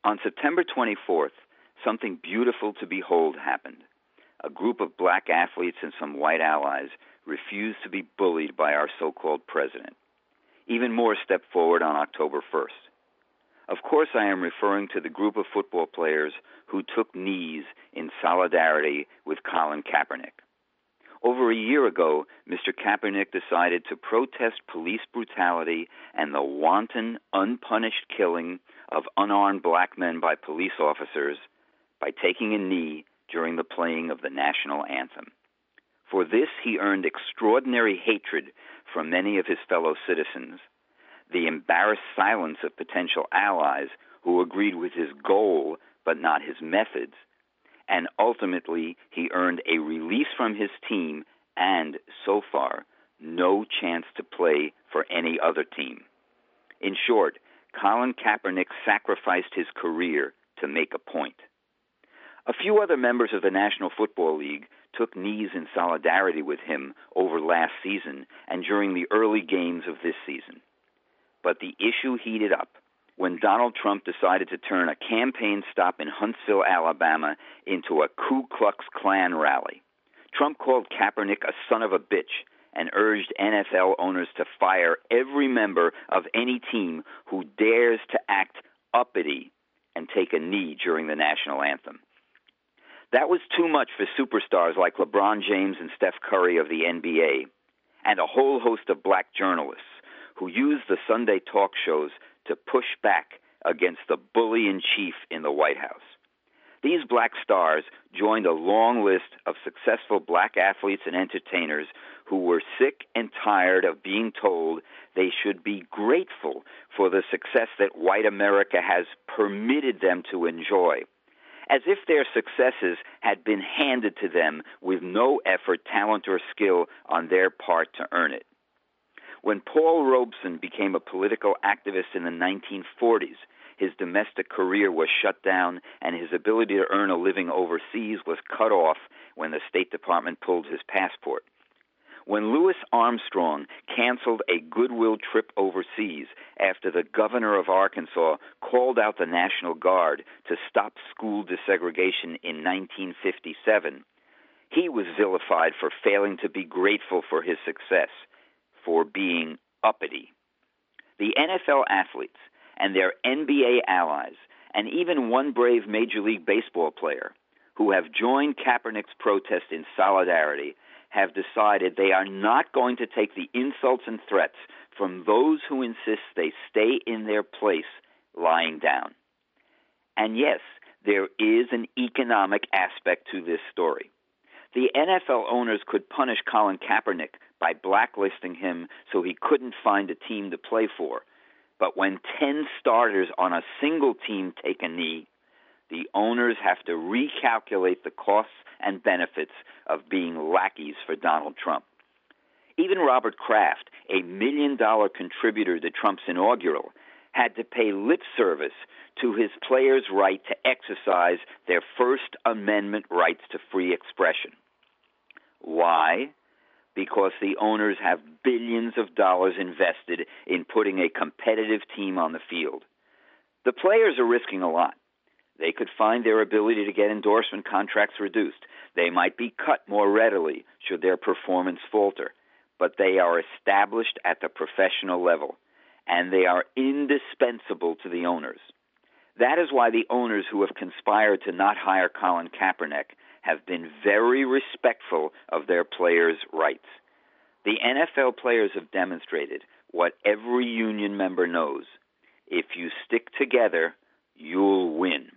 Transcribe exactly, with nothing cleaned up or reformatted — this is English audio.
On September twenty-fourth, something beautiful to behold happened. A group of black athletes and some white allies refused to be bullied by our so-called president. Even more stepped forward on October first. Of course, I am referring to the group of football players who took knees in solidarity with Colin Kaepernick. Over a year ago, Mister Kaepernick decided to protest police brutality and the wanton, unpunished killing of unarmed black men by police officers by taking a knee during the playing of the national anthem. For this, he earned extraordinary hatred from many of his fellow citizens, the embarrassed silence of potential allies who agreed with his goal but not his methods, and ultimately he earned a release from his team and, so far, no chance to play for any other team. In short, Colin Kaepernick sacrificed his career to make a point. A few other members of the National Football League took knees in solidarity with him over last season and during the early games of this season. But the issue heated up when Donald Trump decided to turn a campaign stop in Huntsville, Alabama, into a Ku Klux Klan rally. Trump called Kaepernick a son of a bitch and urged N F L owners to fire every member of any team who dares to act uppity and take a knee during the national anthem. That was too much for superstars like LeBron James and Steph Curry of the N B A, and a whole host of black journalists who used the Sunday talk shows to push back against the bully-in-chief in the White House. These black stars joined a long list of successful black athletes and entertainers who were sick and tired of being told they should be grateful for the success that white America has permitted them to enjoy, as if their successes had been handed to them with no effort, talent, or skill on their part to earn it. When Paul Robeson became a political activist in the nineteen forties, his domestic career was shut down and his ability to earn a living overseas was cut off when the State Department pulled his passport. When Louis Armstrong canceled a goodwill trip overseas after the governor of Arkansas called out the National Guard to stop school desegregation in nineteen fifty-seven, he was vilified for failing to be grateful for his success, for being uppity. The N F L athletes and their N B A allies, and even one brave Major League Baseball player who have joined Kaepernick's protest in solidarity, have decided they are not going to take the insults and threats from those who insist they stay in their place lying down. And yes, there is an economic aspect to this story. The N F L owners could punish Colin Kaepernick by blacklisting him so he couldn't find a team to play for. But when ten starters on a single team take a knee, the owners have to recalculate the costs and benefits of being lackeys for Donald Trump. Even Robert Kraft, a million-dollar contributor to Trump's inaugural, had to pay lip service to his players' right to exercise their First Amendment rights to free expression. Why? Because the owners have billions of dollars invested in putting a competitive team on the field. The players are risking a lot. They could find their ability to get endorsement contracts reduced. They might be cut more readily should their performance falter. But they are established at the professional level, and they are indispensable to the owners. That is why the owners who have conspired to not hire Colin Kaepernick have been very respectful of their players' rights. The N F L players have demonstrated what every union member knows. If you stick together, you'll win.